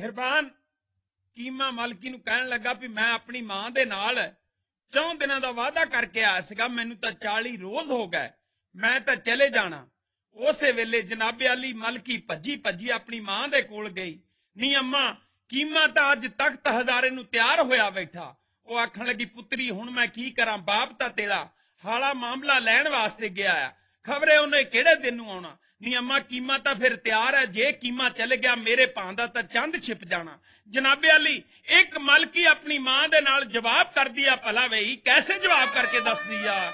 ਮਿਹਰਬਾਨ। ਕੀਮਾ ਮਾਲਕੀ ਨੂੰ ਕਹਿਣ ਲੱਗਾ ਵੀ ਮੈਂ ਆਪਣੀ ਮਾਂ ਦੇ ਨਾਲ 4 ਦਿਨਾਂ ਦਾ ਵਾਅਦਾ ਕਰਕੇ ਆਇਆ ਸੀਗਾ, ਮੈਨੂੰ ਤਾਂ 40 ਰੋਜ਼ ਹੋ ਗਏ, ਮੈਂ ਤਾਂ ਚਲੇ ਜਾਣਾ। ਉਸੇ ਵੇਲੇ ਜਨਾਬੇ ਅਲੀ ਮਲਕੀ ਭੱਜੀ ਭੱਜੀ ਆਪਣੀ ਮਾਂ ਦੇ ਕੋਲ ਗਈ। ਨੀ ਅੰਮਾ, ਕੀਮਾ ਤਾਂ ਅੱਜ ਤਖਤ ਹਜ਼ਾਰੇ ਨੂੰ ਤਿਆਰ ਹੋਇਆ ਬੈਠਾ। ਉਹ ਆਖਣ ਲੱਗੀ, ਪੁੱਤਰੀ ਹੁਣ ਮੈਂ ਕੀ ਕਰਾਂ, ਬਾਪ ਤਾਂ ਤੇਰਾ ਹਾਲਾ ਮਾਮਲਾ ਲੈਣ ਵਾਸਤੇ ਗਿਆ ਆ, ਖਬਰੇ ਉਹਨੇ ਕਿਹੜੇ ਦਿਨ ਨੂੰ ਆਉਣਾ। ਨੀ ਅੰਮਾ, ਕੀਮਾ ਤਾਂ ਫਿਰ ਤਿਆਰ ਹੈ, ਜੇ ਕੀਮਾ ਚਲੇ ਗਿਆ ਮੇਰੇ ਭਾਂ ਦਾ ਤਾਂ ਚੰਦ ਛਿਪ ਜਾਣਾ। ਜਨਾਬੇ ਅਲੀ, ਇੱਕ ਮਲਕੀ ਆਪਣੀ ਮਾਂ ਦੇ ਨਾਲ ਜਵਾਬ ਕਰਦੀ ਆ, ਭਲਾ ਵਈ ਕੈਸੇ ਜਵਾਬ ਕਰਕੇ ਦੱਸਦੀ ਆ।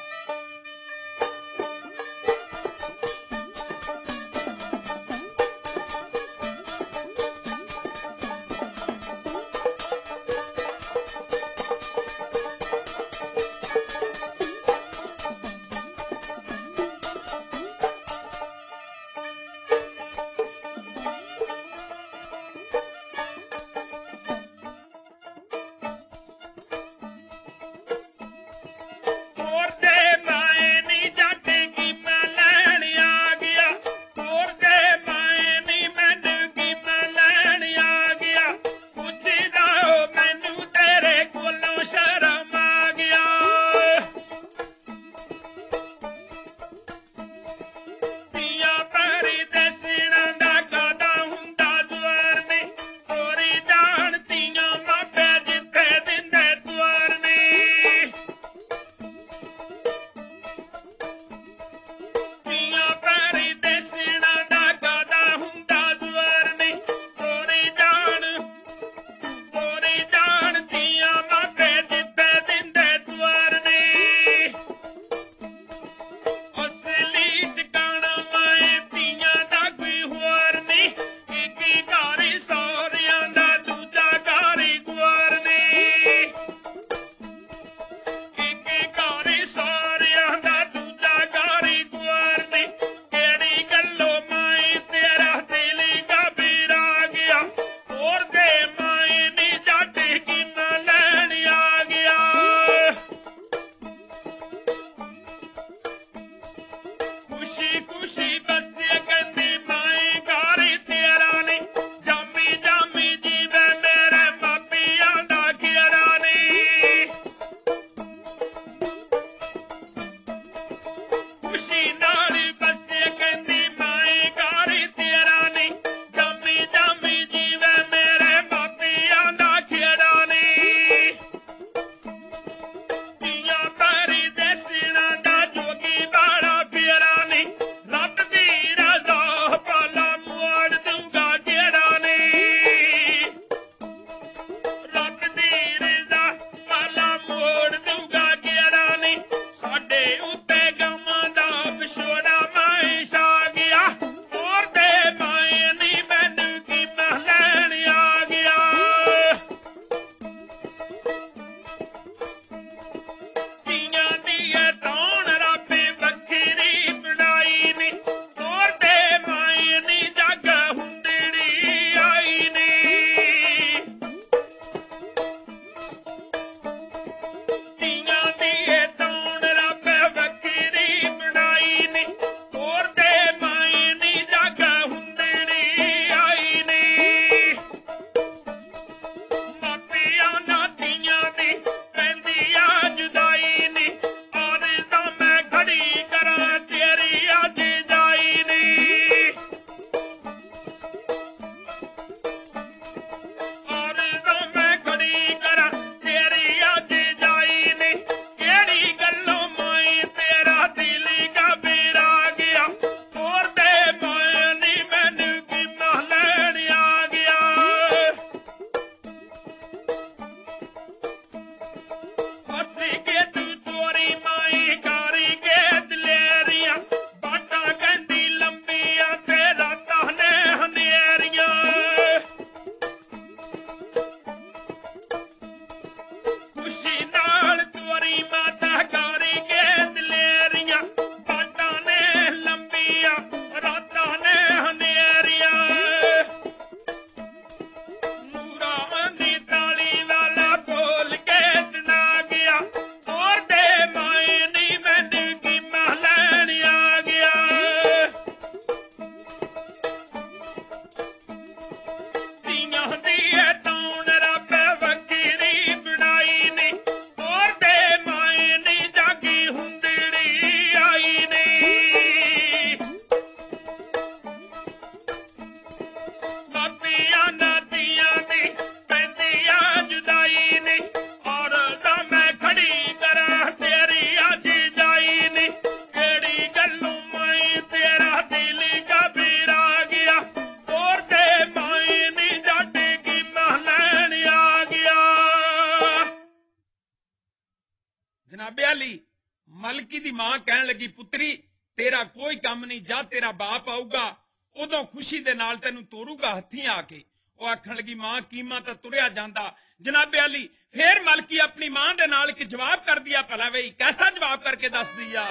ਜਨਾਬੇ ਆਲੀ ਮਲਕੀ ਦੀ ਮਾਂ ਕਹਿਣ ਲੱਗੀ, ਪੁੱਤਰੀ ਤੇਰਾ ਕੋਈ ਕੰਮ ਨਹੀਂ, ਜਾ ਤੇਰਾ ਬਾਪ ਆਊਗਾ ਉਦੋਂ ਖੁਸ਼ੀ ਦੇ ਨਾਲ ਤੈਨੂੰ ਤੋਰੂਗਾ ਹੱਥੀਂ ਆ ਕੇ। ਉਹ ਆਖਣ ਲੱਗੀ, ਮਾਂ ਕੀਮਾ ਤਾਂ ਤੁਰਿਆ ਜਾਂਦਾ। ਜਨਾਬੇ ਆਲੀ ਫੇਰ ਮਲਕੀ ਆਪਣੀ ਮਾਂ ਦੇ ਨਾਲ ਇੱਕ ਜਵਾਬ ਕਰਦੀ ਆ, ਭਲਾ ਬਈ ਕੈਸਾ ਜਵਾਬ ਕਰਕੇ ਦੱਸਦੀ ਆ।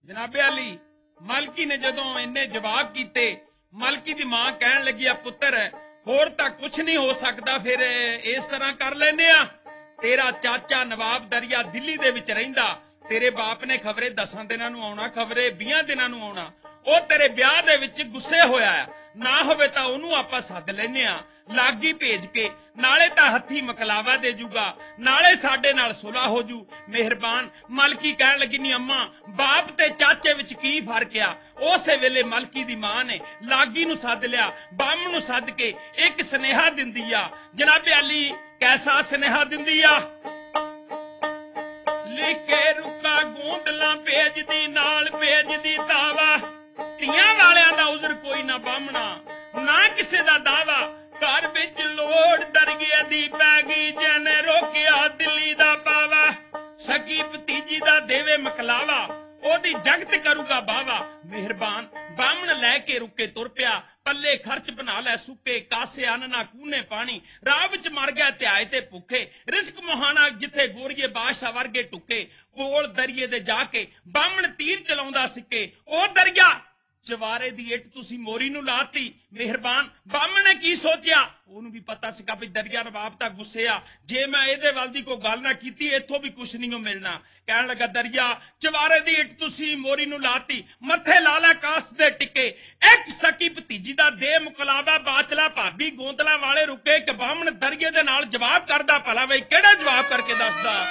ਜਨਾਬੇ ਅਲੀ, ਮਲਕੀ ਨੇ ਜਦੋਂ ਇੰਨੇ ਜਵਾਬ ਕੀਤੇ, ਮਲਕੀ ਦੀ ਮਾਂ ਕਹਿਣ ਲੱਗੀ, ਆ ਪੁੱਤਰ ਹੋਰ ਤਾਂ ਕੁਛ ਨਹੀਂ ਹੋ ਸਕਦਾ, ਫਿਰ ਇਸ ਤਰ੍ਹਾਂ ਕਰ ਲੈਨੇ ਆ। ਤੇਰਾ ਚਾਚਾ ਨਵਾਬ ਦਰਿਆ ਦਿੱਲੀ ਦੇ ਵਿੱਚ ਰਹਿੰਦਾ, ਤੇਰੇ ਬਾਪ ਨੇ ਖਬਰੇ 10 ਦਿਨਾਂ ਨੂੰ ਆਉਣਾ, ਖਬਰੇ 20 ਦਿਨਾਂ ਨੂੰ ਆਉਣਾ। ਉਹ ਤੇਰੇ ਵਿਆਹ ਦੇ ਵਿੱਚ ਗੁੱਸੇ ਹੋਇਆ ਆ, ਨਾ ਹੋਵੇ ਤਾਂ ਉਹਨੂੰ ਆਪਾਂ ਸੱਦ ਲੈਨੇ ਆ, ਲਾਗੀ ਭੇਜ ਕੇ, ਨਾਲੇ ਤਾਂ ਹੱਥੀ ਮਕਲਾਵਾ ਦੇ ਜੂਗਾ, ਨਾਲੇ ਸਾਡੇ ਨਾਲ ਸੁਲ੍ਹਾ ਹੋ ਜੂ। ਮਿਹਰਬਾਨ। ਮਲਕੀ ਕਹਿਣ ਲੱਗੀ, ਨੀ ਅੰਮਾ, ਬਾਪ ਤੇ ਚਾਚੇ ਵਿੱਚ ਕੀ ਫਰਕ ਆ। ਉਸੇ ਵੇਲੇ ਮਲਕੀ ਦੀ ਮਾਂ ਨੇ ਲਾਗੀ ਨੂੰ ਸੱਦ ਲਿਆ, ਬਾਹਮਣ ਨੂੰ ਸੱਦ ਕੇ ਇੱਕ ਸੁਨੇਹਾ ਦਿੰਦੀ ਆ। ਜਨਾਬੇ ਅਲੀ, ਕੈਸਾ ਸੁਨੇਹਾ ਦਿੰਦੀ ਆ? ਲਿਖੇ ਰੁਕਾ ਗੋਂਦਲਾਂ ਭੇਜਦੀ, ਨਾਲ ਭੇਜਦੀ ਤਾਵਾ, ਧੀਆਂ ਵਾਲਿਆਂ ਦਾ ਉਜ਼ਰ ਕੋਈ ਨਾ ਬਾਹਮਣਾ, ਨਾ ਕਿਸੇ ਦਾ ਦਾਵਾ। ਘਰ ਵਿੱਚ ਲੋੜ ਦਰਗਿਆ ਦੀ ਪੈ ਗਈ, ਜਿਹਨੇ ਰੋਕਿਆ ਦਿੱਲੀ ਦਾ ਪਾਵਾ। ਸਕੀ ਭਤੀਜੀ ਦਾ ਦੇਵੇ ਮਕਲਾਵਾ, ਉਹਦੀ ਜਗਤ ਕਰੂਗਾ ਬਾਵਾ। ਮਿਹਰਬਾਨ। ਬਾਹਮਣ ਲੈ ਕੇ ਰੁਕੇ ਤੁਰ ਪਿਆ, ਪੱਲੇ ਖਰਚ ਬਣਾ ਲੈ ਸੁੱਕੇ, ਕਾਸੇ ਅੰਨ ਨਾ ਕੂਨੇ ਪਾਣੀ। ਰਾਹ ਵਿੱਚ ਮਰ ਗਿਆ ਧਿਆਏ ਤੇ ਭੁੱਖੇ, ਰਿਸਕ ਮੁਹਾਣਾ ਜਿੱਥੇ ਗੋਰੀਏ ਬਾਦਸ਼ਾਹ ਵਰਗੇ ਟੁੱਕੇ। ਕੋਲ ਦਰਿਏ ਦੇ ਜਾ ਕੇ ਬਾਹਮਣ ਤੀਰ ਚਲਾਉਂਦਾ ਸਿੱਕੇ, ਉਹ ਦਰਿਆ ਚਵਾਰੇ ਦੀ ਇੱਟ ਤੁਸੀਂ ਮੋਰੀ ਨੂੰ ਲਾਤੀ। ਮਿਹਰਬਾਨ। ਬਾਹਮਣ ਨੇ ਕੀ ਸੋਚਿਆ? ਉਹਨੂੰ ਵੀ ਪਤਾ ਸੀਗਾ ਵੀ ਦਰਿਆ ਨਵਾਬ ਤਾਂ ਗੁੱਸੇ ਆ, ਜੇ ਮੈਂ ਇਹਦੇ ਵੱਲ ਦੀ ਕੋਈ ਗੱਲ ਨਾ ਕੀਤੀ ਇੱਥੋਂ ਵੀ ਕੁਛ ਨਹੀਂ ਮਿਲਣਾ। ਕਹਿਣ ਲੱਗਾ, ਦਰਿਆ ਚਵਾਰੇ ਦੀ ਇੱਟ ਤੁਸੀਂ ਮੋਰੀ ਨੂੰ ਲਾਤੀ, ਮੱਥੇ ਲਾ ਲੈ ਕਾਸ ਦੇ ਟਿੱਕੇ। ਇੱਕ ਸਕੀ ਭਤੀਜੀ ਦਾ ਦੇ ਮੁਕਲਾਵਾ, ਬਾਚਲਾ ਭਾਬੀ ਗੋਂਦਲਾਂ ਵਾਲੇ ਰੁਕੇ। ਕਿ ਬਾਹਮਣ ਦਰਿਏ ਦੇ ਨਾਲ ਜਵਾਬ ਕਰਦਾ, ਭਲਾ ਬਈ ਕਿਹੜਾ ਜਵਾਬ ਕਰਕੇ ਦੱਸਦਾ?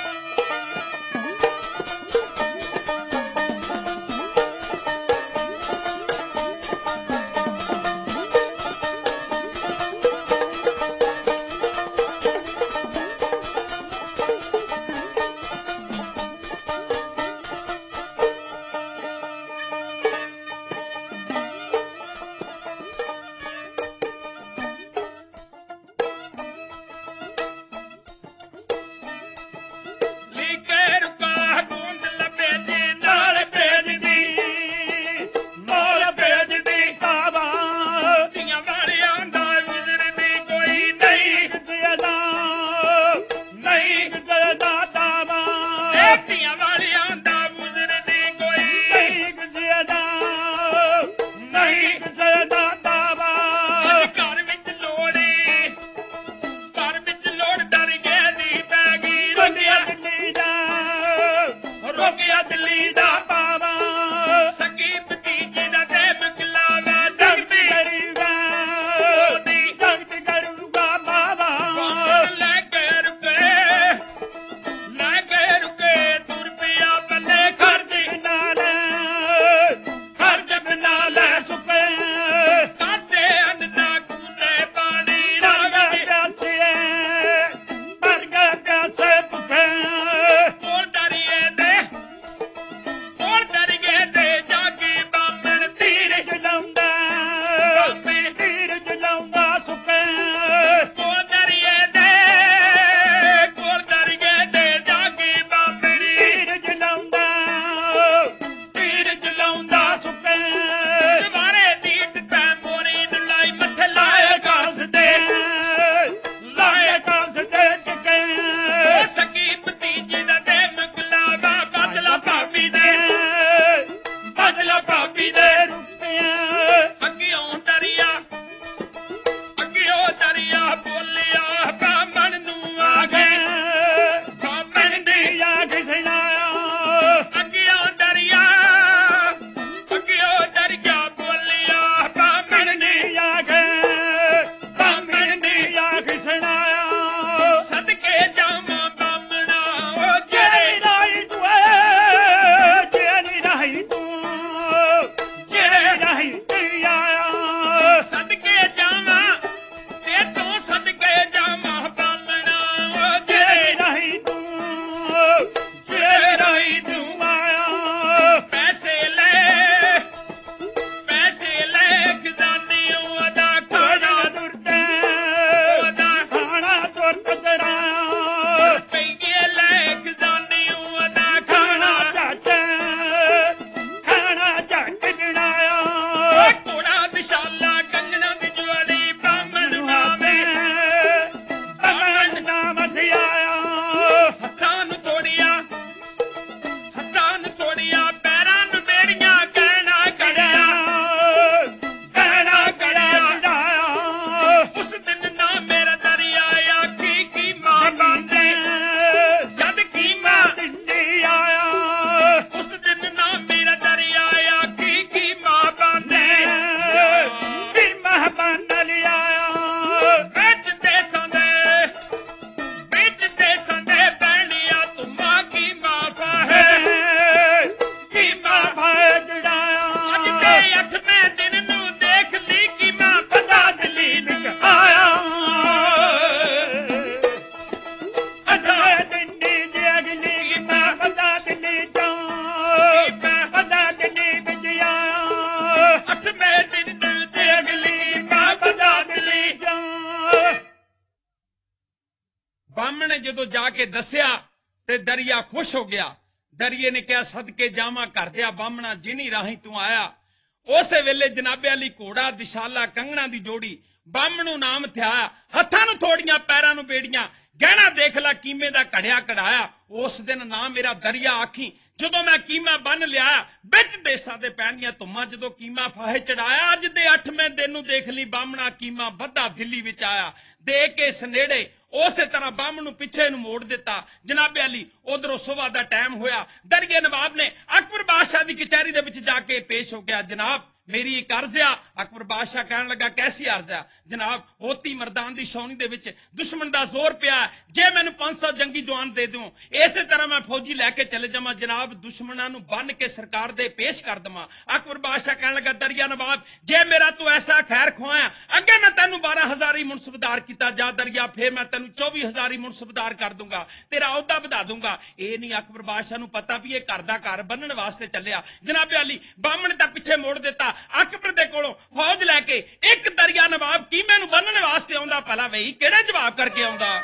ਨੇ ਜਦੋਂ ਜਾ ਕੇ ਦੱਸਿਆ ਤੇ ਦਰਿਆ ਖੁਸ਼ ਹੋ ਗਿਆ। ਦਰਿਏ ਨੇ ਕਿਹਾ ਸਦਕੇ ਜਾਵਾਂ ਘਰ ਦਿਆ ਬਾਹਮਣਾ ਜਿਨੀ ਰਾਹੀਂ ਤੂੰ ਆਇਆ। ਉਸੇ ਵੇਲੇ ਜਨਾਬੇ ਅਲੀ ਘੋੜਾ ਦਿਸ਼ਾਲਾ ਕੰਗਣਾ ਦੀ ਜੋੜੀ ਬਾਹਮਣ ਨੂੰ ਨਾਮ ਥਿਆ, ਹੱਥਾਂ ਨੂੰ ਥੋੜੀਆਂ ਪੈਰਾਂ ਨੂੰ ਬੇੜੀਆਂ, ਗਹਿਣਾ ਦੇਖ ਲੈ ਕੀਮੇ ਦਾ ਘੜਿਆ ਕਢਾਇਆ। ਉਸ ਦਿਨ ਨਾ ਮੇਰਾ ਦਰਿਆ ਆਖੀ ਜਦੋਂ ਮੈਂ ਕੀਮਾ ਬੰਨ ਲਿਆ, ਵਿੱਚ ਦੇਸਾਂ ਦੇ ਪੈਣੀਆਂ ਧੁੰਮਾਂ ਜਦੋਂ ਕੀਮਾ ਫਾਹੇ ਚੜਾਇਆ। ਅੱਜ ਦੇ 8ਵੇਂ ਦਿਨ ਨੂੰ ਦੇਖ ਲਈ ਬਾਹਮਣਾ ਕੀਮਾ ਵੱਧਾ ਦਿੱਲੀ ਵਿੱਚ ਆਇਆ। ਦੇ ਕੇ ਸਨੇੜੇ ਉਸੇ ਤਰ੍ਹਾਂ ਬਾਹਮਣ ਨੂੰ ਪਿੱਛੇ ਨੂੰ ਮੋੜ ਦਿੱਤਾ। ਜਨਾਬੇ ਅਲੀ ਉਧਰੋਂ ਸੁਬਾਹ ਦਾ ਟਾਈਮ ਹੋਇਆ। ਦਰਿਏ ਨਵਾਬ ਨੇ ਅਕਬਰ ਬਾਦਸ਼ਾਹ ਦੀ ਕਚਹਿਰੀ ਦੇ ਵਿੱਚ ਜਾ ਕੇ ਪੇਸ਼ ਹੋ ਗਿਆ। ਜਨਾਬ ਮੇਰੀ ਇੱਕ ਅਰਜ਼ ਆ। ਅਕਬਰ ਬਾਦਸ਼ਾਹ ਕਹਿਣ ਲੱਗਾ ਕੈਸੀ ਅਰਜ਼ ਆ? ਜਨਾਬ ਹੋਤੀ ਮਰਦਾਨ ਦੀ ਛਾਉਣੀ ਦੇ ਵਿੱਚ ਦੁਸ਼ਮਣ ਦਾ ਜ਼ੋਰ ਪਿਆ, ਜੇ ਮੈਨੂੰ 500 ਜੰਗੀ ਜਵਾਨ ਦੇ ਦਿਓ ਇਸੇ ਤਰ੍ਹਾਂ ਮੈਂ ਫੌਜੀ ਲੈ ਕੇ ਚਲੇ ਜਾਵਾਂ, ਜਨਾਬ ਦੁਸ਼ਮਣਾਂ ਨੂੰ ਬੰਨ ਕੇ ਸਰਕਾਰ ਦੇ ਪੇਸ਼ ਕਰ ਦਵਾਂ। ਅਕਬਰ ਬਾਦਸ਼ਾਹ ਕਹਿਣ ਲੱਗਾ ਦਰਿਆ ਨਵਾਬ ਜੇ ਮੇਰਾ ਤੂੰ ਐਸਾ ਖੈਰ ਖੁਆਇਆ, ਅੱਗੇ ਮੈਂ ਤੈਨੂੰ 12,000 ਹੀ ਮੁਨਸਬਦਾਰ ਕੀਤਾ ਜਾ ਦਰਿਆ, ਫੇਰ ਮੈਂ ਤੈਨੂੰ 24,000 ਹੀ ਮੁਨਸਬਦਾਰ ਕਰ ਦੂੰਗਾ, ਤੇਰਾ ਅਹੁਦਾ ਵਧਾ ਦੂੰਗਾ। ਇਹ ਨਹੀਂ ਅਕਬਰ ਬਾਦਸ਼ਾਹ ਨੂੰ ਪਤਾ ਵੀ ਇਹ ਘਰ ਦਾ ਘਰ ਬੰਨਣ ਵਾਸਤੇ ਚੱਲਿਆ। ਜਨਾਬੇ ਅਲੀ ਬਾਹਮਣ ਤਾਂ ਪਿੱਛੇ ਮੋੜ ਦਿੱਤਾ। ਅਕਬਰ ਦੇ ਕੋਲੋਂ ਫੌਜ ਲੈ ਕੇ ਇੱਕ ਦਰਿਆ ਨਵਾਬ ਕੀਮੇ ਨੂੰ ਬੰਨਣ ਵਾਸਤੇ ਆਉਂਦਾ, ਭਲਾ ਵਈ ਕਿਹੜੇ ਜਵਾਬ ਕਰਕੇ ਆਉਂਦਾ?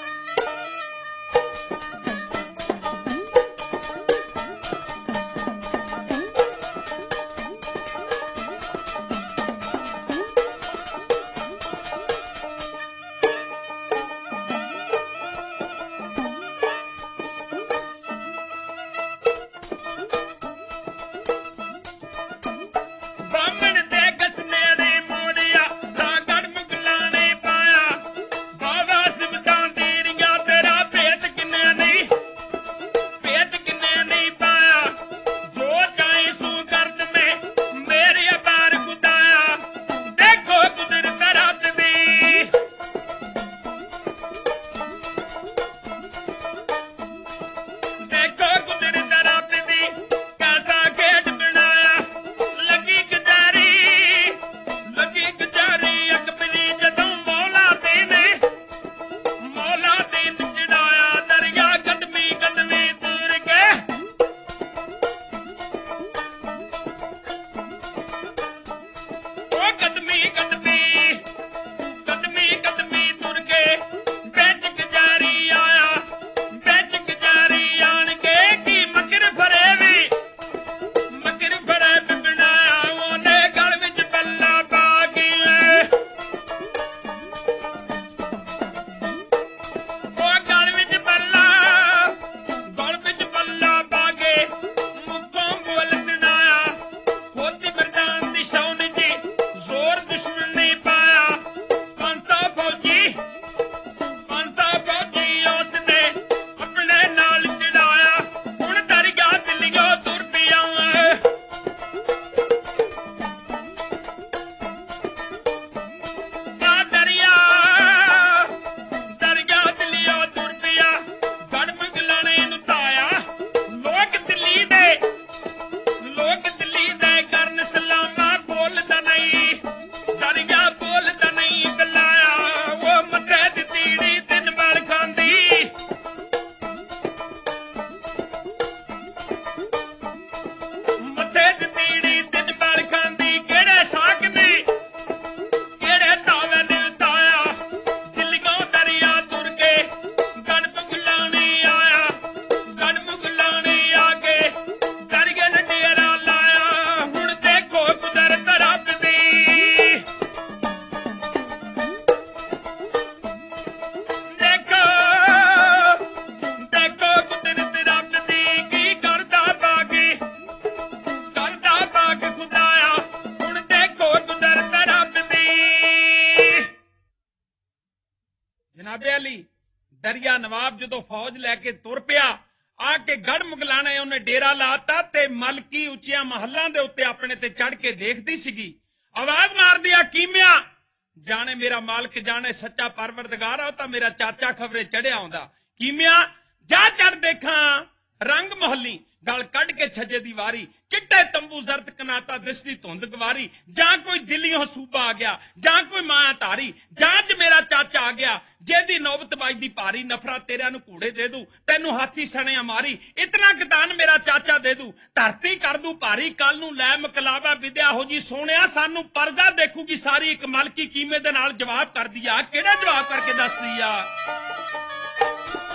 ਜਨਾਬੇ ਅਲੀ ਦਰਿਆ ਨਵਾਬ ਜਦੋਂ ਫੌਜ ਲੈ ਕੇ ਤੁਰ ਪਿਆ, ਆ ਕੇ ਗੜ ਮੁਗਲਾਣੇ ਉਹਨੇ ਡੇਰਾ ਲਾਤਾ ਤੇ ਮਲਕੀ ਉੱਚੀਆਂ ਮਹੱਲਾਂ ਦੇ ਉੱਤੇ ਆਪਣੇ ਤੇ ਚੜ ਕੇ ਦੇਖਦੀ ਸੀਗੀ। ਆਵਾਜ਼ ਮਾਰਦੀ ਆ ਕੀਮਿਆ, ਜਾਣੇ ਮੇਰਾ ਮਾਲਕ ਜਾਣੇ ਸੱਚਾ ਪਰਵਰਦਗਾਰ ਆ, ਤਾਂ ਮੇਰਾ ਚਾਚਾ ਖਬਰੇ ਚੜਿਆ ਆਉਂਦਾ। ਕੀਮਿਆ ਜਾ ਚੜ ਦੇਖਾਂ ਰੰਗ ਮੁਹੱਲੀ, ਗਲ ਕੱਢ ਕੇ ਛੱਜੇ ਦੀ ਵਾਰੀ, ਚਿੱਟੇ ਤੰਬੂ ਜ਼ਰਦ ਕਨਾਤਾ ਦਿਸਦੀ ਧੁੰਦ ਗਵਾਰੀ, ਜਾਂ ਕੋਈ ਦਿੱਲੀੋਂ ਸੂਬਾ ਆ ਗਿਆ, ਜਾਂ ਕੋਈ ਮਾਂ ਧਾਰੀ, ਜਾਂ ਜ ਮੇਰਾ ਚਾਚਾ ਆ ਗਿਆ, ਜਿਹਦੀ ਨੌਬਤ ਵੱਜਦੀ ਭਾਰੀ, ਨਫਰਤ ਤੇਰਿਆਂ ਨੂੰ ਘੋੜੇ ਦੇ ਦੂ, ਤੈਨੂੰ ਹਾਥੀ ਸਣਿਆ ਮਾਰੀ, ਇਤਨਾ ਕਿਤਾਨ ਮੇਰਾ ਚਾਚਾ ਦੇ ਦੂ, ਧਰਤੀ ਕਰ ਦੂ ਭਾਰੀ, ਕੱਲ ਨੂੰ ਲੈ ਮਕਲਾਵਾ ਵਿਦਿਆ ਹੋ ਜੀ ਸੋਹਣਿਆ, ਸਾਨੂੰ ਪਰਦਾ ਦੇਖੂਗੀ ਸਾਰੀ, ਇੱਕ ਮਲਕੀ ਕੀਮੇ ਦੇ ਨਾਲ ਜਵਾਬ ਕਰਦੀ ਆ। ਕਿਹੜਾ ਜਵਾਬ ਕਰਕੇ ਦੱਸਦੀ ਆ?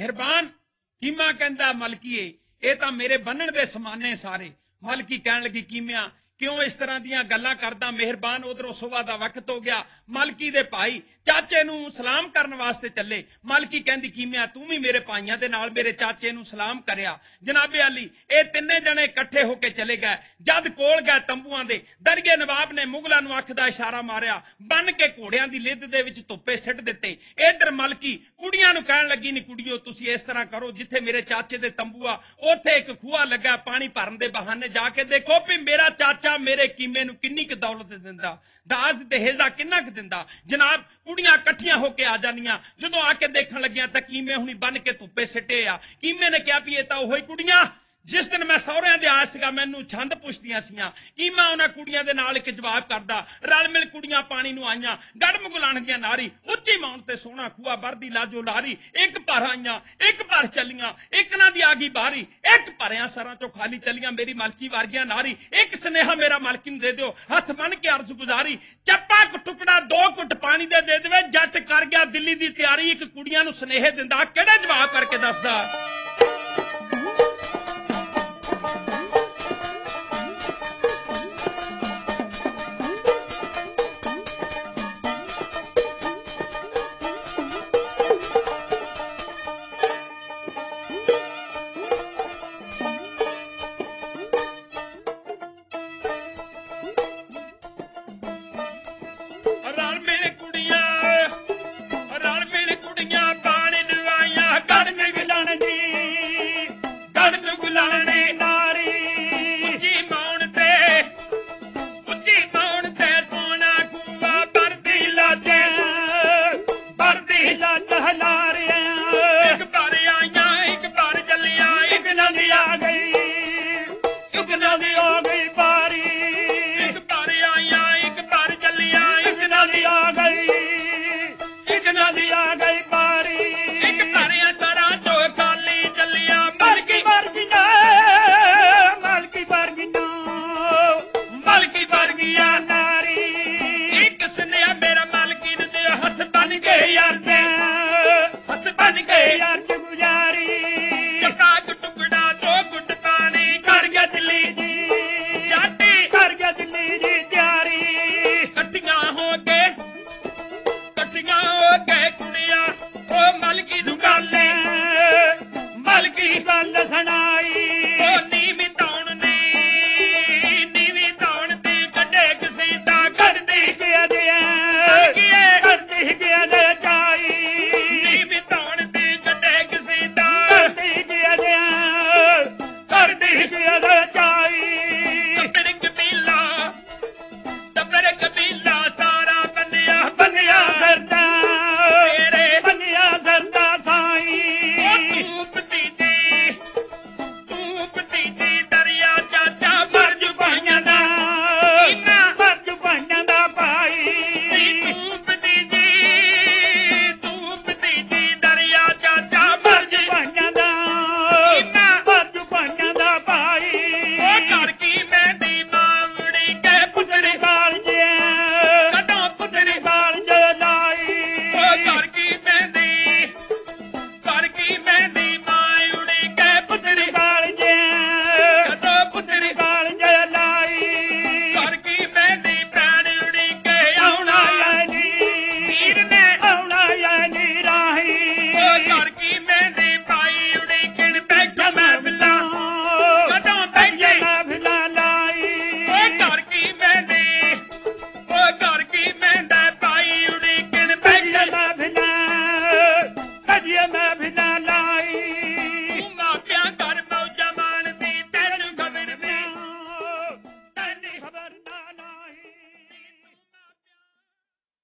ਮਿਹਰਬਾਨ। ਕੀਮਾ ਕਹਿੰਦਾ ਮਲਕੀਏ ਇਹ ਤਾਂ ਮੇਰੇ ਬੰਨਣ ਦੇ ਸਮਾਨੇ ਸਾਰੇ। ਮਲਕੀ ਕਹਿਣ ਲੱਗੀ ਕੀਮਿਆਂ ਕਿਉਂ ਇਸ ਤਰ੍ਹਾਂ ਦੀਆਂ ਗੱਲਾਂ ਕਰਦਾ ਮਿਹਰਬਾਨ। ਉਧਰੋਂ ਸੁਬਹ ਦਾ ਵਕਤ ਹੋ ਗਿਆ। ਮਲਕੀ ਦੇ ਭਾਈ ਚਾਚੇ ਨੂੰ ਸਲਾਮ ਕਰਨ ਵਾਸਤੇ ਚੱਲੇ। ਮਲਕੀ ਕਹਿੰਦੀ ਕੀਮਿਆਂ ਤੂੰ ਵੀ ਮੇਰੇ ਭਾਈਆਂ ਦੇ ਨਾਲ ਮੇਰੇ ਚਾਚੇ ਨੂੰ ਸਲਾਮ ਕਰਿਆ। ਜਨਾਬੇ ਅਲੀ ਇਹ ਤਿੰਨੇ ਜਣੇ ਇਕੱਠੇ ਹੋ ਕੇ ਚਲੇ ਗਏ। ਜਦ ਕੋਲ ਗਏ ਤੰਬੂਆਂ ਦੇ ਦਰਗੇ ਨਵਾਬ ਨੇ ਮੁਗਲਾਂ ਨੂੰ ਅੱਖ ਦਾ ਇਸ਼ਾਰਾ ਮਾਰਿਆ, ਬੰਨ ਕੇ ਘੋੜਿਆਂ ਦੀ ਲਿੱਦ ਦੇ ਵਿੱਚ ਧੁੱਪੇ ਸਿੱਟ ਦਿੱਤੇ। ਇਧਰ ਮਲਕੀ ਕੁੜੀਆਂ ਨੂੰ ਕਹਿਣ ਲੱਗੀ ਨੀ ਕੁੜੀਓ ਤੁਸੀਂ ਇਸ ਤਰ੍ਹਾਂ ਕਰੋ, ਜਿੱਥੇ ਮੇਰੇ ਚਾਚੇ ਦੇ ਤੰਬੂ ਆ ਉੱਥੇ ਇੱਕ ਖੂਹਾ ਲੱਗਾ, ਪਾਣੀ ਭਰਨ ਦੇ ਬਹਾਨੇ ਜਾ ਕੇ ਦੇਖੋ ਵੀ ਮੇਰਾ ਚਾਚਾ ਮੇਰੇ ਕੀਮੇ ਨੂੰ ਕਿੰਨੀ ਕੁ ਦੌਲਤ ਦਿੰਦਾ, ਦਾਜ ਦਹੇਜ਼ਾ ਕਿੰਨਾ ਕੁ ਦਿੰਦਾ। ਜਨਾਬ ਕੁੜੀਆਂ ਇਕੱਠੀਆਂ ਹੋ ਕੇ ਆ ਜਾਂਦੀਆਂ। ਜਦੋਂ ਆ ਕੇ ਦੇਖਣ ਲੱਗੀਆਂ ਤਾਂ ਕੀਮੇ ਹੁਣੀ ਬੰਨ ਕੇ ਧੁੱਪੇ ਸਿੱਟੇ ਆ। ਕੀਮੇ ਨੇ ਕਿਹਾ ਵੀ ਇਹ ਤਾਂ ਉਹੀ ਕੁੜੀਆਂ ਜਿਸ ਦਿਨ ਮੈਂ ਸਹੁਰਿਆਂ ਦੇ ਆਇਆ ਸੀਗਾ ਮੈਨੂੰ ਛੰਦ ਪੁੱਛਦੀਆਂ ਸੀਆਂ। ਕੀਮਾ ਉਹਨਾਂ ਕੁੜੀਆਂ ਦੇ ਨਾਲ ਇੱਕ ਜਵਾਬ ਕਰਦਾ। ਰਲ ਮਿਲ ਕੁੜੀਆਂ ਪਾਣੀ ਨੂੰ ਆਈਆਂ, ਗੜ ਮੁਗਲਾਣ ਦੀਆਂ ਨਾਰੀ ਉੱਚੀ ਮੌਨ ਤੇ ਸੋਹਣਾ ਖੂਆ ਵਰਦੀ ਲਾਜੋ ਲਾਰੀ। ਇੱਕ ਭਰ ਆਈਆਂ ਇੱਕ ਭਰ ਚੱਲੀਆਂ, ਇੱਕ ਨਾ ਦੀ ਆ ਗਈ ਬਾਰੀ, ਇੱਕ ਭਰਿਆ ਸਰਾਂ ਚੋਂ ਖਾਲੀ ਚੱਲੀਆਂ ਮੇਰੀ ਮਲਕੀ ਵਰਗੀਆਂ ਨਾਰੀ। ਇੱਕ ਸੁਨੇਹਾ ਮੇਰਾ ਮਲਕੀ ਨੂੰ ਦੇ ਦਿਓ, ਹੱਥ ਬੰਨ ਕੇ ਅਰਜ਼ ਗੁਜ਼ਾਰੀ। ਚੱਪਾ ਟੁਕੜਾ 2 ਘੁੱਟ ਪਾਣੀ ਦੇ ਦੇਵੇ, ਜੱਟ ਕਰ ਗਿਆ ਦਿੱਲੀ ਦੀ ਤਿਆਰੀ। ਇੱਕ ਕੁੜੀਆਂ ਨੂੰ ਸੁਨੇਹੇ ਦਿੰਦਾ, ਕਿਹੜਾ ਜਵਾਬ ਕਰਕੇ ਦੱਸਦਾ। ਯਾਰ